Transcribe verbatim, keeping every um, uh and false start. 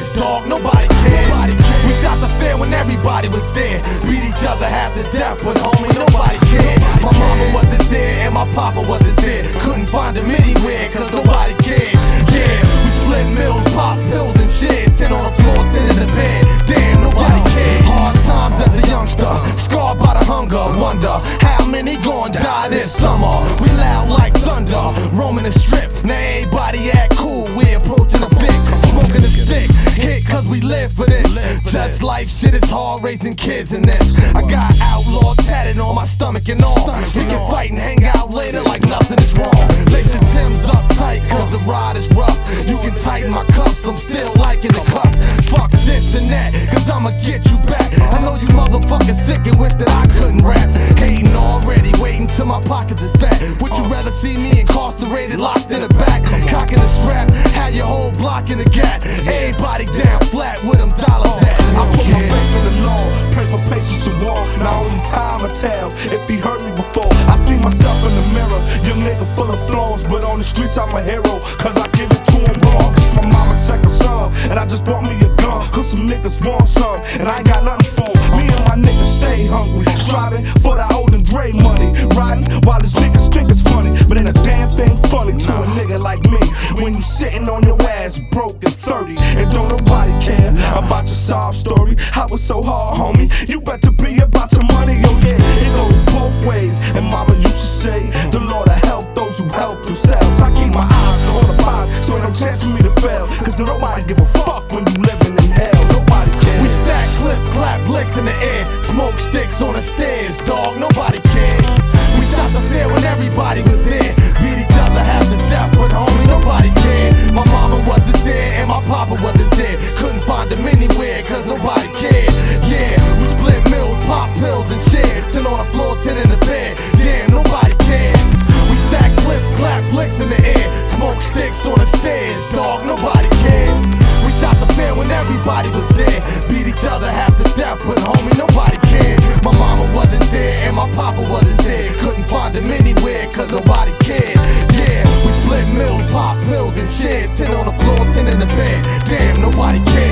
stairs, dog, nobody cared. We shot the fair when everybody was there. Beat each other half to death, but homie, nobody cared. My mama wasn't there and my papa wasn't there. Couldn't find him anywhere, cause nobody cared. Yeah, we split meals, pop pills and shit. Ten on the floor, ten in the bed. Damn, nobody cared. Hard times as a youngster, scarred by the hunger. Wonder how many gon' die this summer. We loud like thunder, roaming the strip. Now everybody act cool, we approaching the big, smoking a stick. Hit cause we live for this. Just life shit is hard raising kids in this. I got outlaw tatted on my stomach and all. We can fight and hang out later like nothing is wrong. Lace your Timbs up tight cause the ride is rough. You can tighten my cuffs, I'm still liking the cuffs. Fuck this and that, cause I'ma get you back. I know you motherfuckers sick and wish that I couldn't rap. Hating already, waiting till my pockets is fat. Would you rather see me incarcerated, locked in the back? Cocking the strap, had your whole block in the gap. Everybody down flat with them dollars at. I put my faith in the Lord, pray for patience to walk. Now only time will tell if he hurt me before. I see myself in the mirror, young nigga full of flaws, but on the streets I'm a hero, cause I give it to him raw. It's my mama's second son, and I just bought me a gun, cause some niggas want some, and I ain't got nothing for them. Me and my niggas stay hungry, striving for that old and gray money, riding while this niggas think it's funny, but ain't a damn thing funny to a nigga like me. When you sitting on your ass broke at thirty, and don't nobody care about your sob story. How it's so hard, homie, you better be about your money, yo yeah. It goes both ways, and mama used to say, the Lord will help those who help themselves. I keep my eyes on the prize, so ain't no chance for me to fail, cause nobody give a fuck when you living in hell. Nobody cares. We stack clips, clap blicks in the air, smoke sticks on the stairs, dog, nobody cared. We shot the fair when everybody was there. Beat each other half to death, but homie, nobody cared. My mama wasn't there and my papa wasn't there. Couldn't find them anywhere, cause nobody cared. Yeah, we split meals, pop pills and shares. Ten on the floor, ten in the bed. Damn, nobody cared. We stack clips, clap blicks in the air, smoke sticks on the stairs, dog, nobody cared. We shot the fair when everybody was there. Beat each other half to death, but homie, nobody cared. My mama wasn't there and my papa wasn't there. Couldn't find them anywhere, cause nobody cared. Yeah, we split meals, pop pills and shit. Ten on the floor, ten in the bed. Damn, nobody cared.